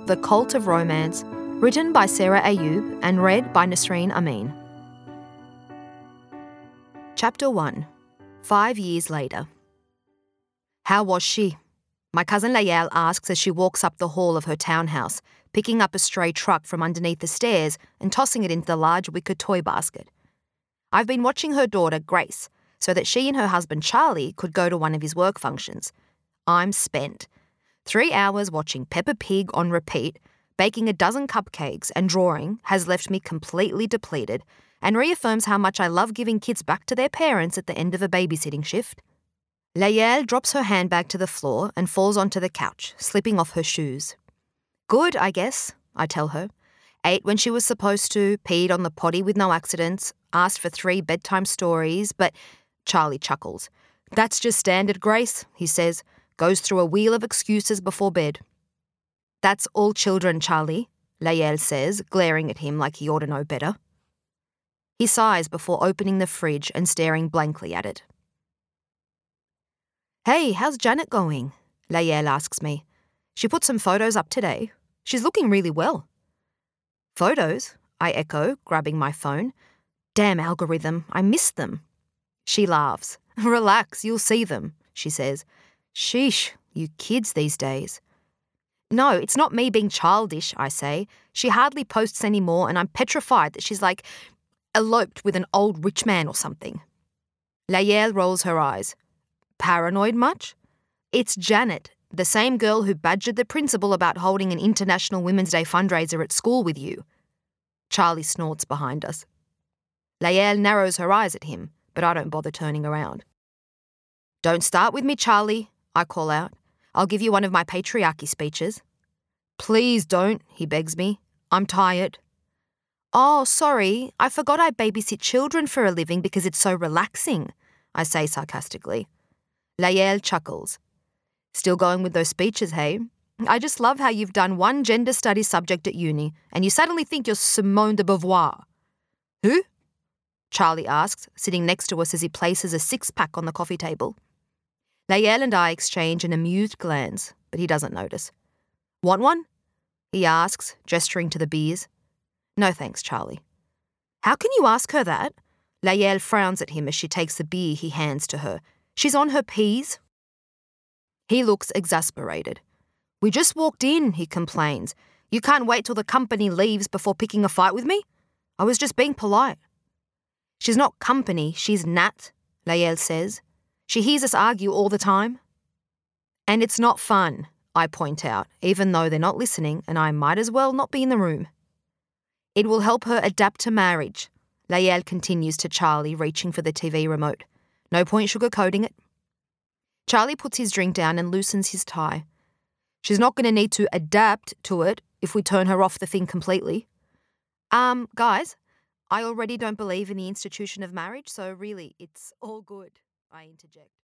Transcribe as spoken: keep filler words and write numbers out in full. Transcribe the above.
The Cult of Romance, written by Sarah Ayub and read by Nasreen Amin. Chapter one. Five years later. How was she? My cousin Layel asks as she walks up the hall of her townhouse, picking up a stray truck from underneath the stairs and tossing it into the large wicker toy basket. I've been watching her daughter, Grace, so that she and her husband Charlie could go to one of his work functions. I'm spent. Three hours watching Peppa Pig on repeat, baking a dozen cupcakes and drawing has left me completely depleted and reaffirms how much I love giving kids back to their parents at the end of a babysitting shift. Layel drops her handbag to the floor and falls onto the couch, slipping off her shoes. Good, I guess, I tell her. Ate when she was supposed to, peed on the potty with no accidents, asked for three bedtime stories, but Charlie chuckles. That's just standard, Grace, he says. Goes through a wheel of excuses before bed. That's all children, Charlie, Layel says, glaring at him like he ought to know better. He sighs before opening the fridge and staring blankly at it. Hey, how's Janet going? Layel asks me. She put some photos up today. She's looking really well. Photos? I echo, grabbing my phone. Damn algorithm, I missed them. She laughs. Relax, you'll see them, she says. Sheesh, you kids these days. No, it's not me being childish, I say. She hardly posts anymore and I'm petrified that she's like eloped with an old rich man or something. Layel rolls her eyes. Paranoid much? It's Janet, the same girl who badgered the principal about holding an International Women's Day fundraiser at school with you. Charlie snorts behind us. Layel narrows her eyes at him, but I don't bother turning around. Don't start with me, Charlie, I call out. I'll give you one of my patriarchy speeches. Please don't, he begs me. I'm tired. Oh, sorry, I forgot I babysit children for a living because it's so relaxing, I say sarcastically. Layel chuckles. Still going with those speeches, hey? I just love how you've done one gender studies subject at uni and you suddenly think you're Simone de Beauvoir. Who? Charlie asks, sitting next to us as he places a six-pack on the coffee table. Layel and I exchange an amused glance, but he doesn't notice. Want one? He asks, gesturing to the beers. No thanks, Charlie. How can you ask her that? Layel frowns at him as she takes the beer he hands to her. She's on her P's. He looks exasperated. We just walked in, he complains. You can't wait till the company leaves before picking a fight with me? I was just being polite. She's not company, she's Nat, Layel says. She hears us argue all the time. And it's not fun, I point out, even though they're not listening and I might as well not be in the room. It will help her adapt to marriage, Layel continues to Charlie, reaching for the T V remote. No point sugarcoating it. Charlie puts his drink down and loosens his tie. She's not going to need to adapt to it if we turn her off the thing completely. Um, guys, I already don't believe in the institution of marriage, so really, it's all good, I interject.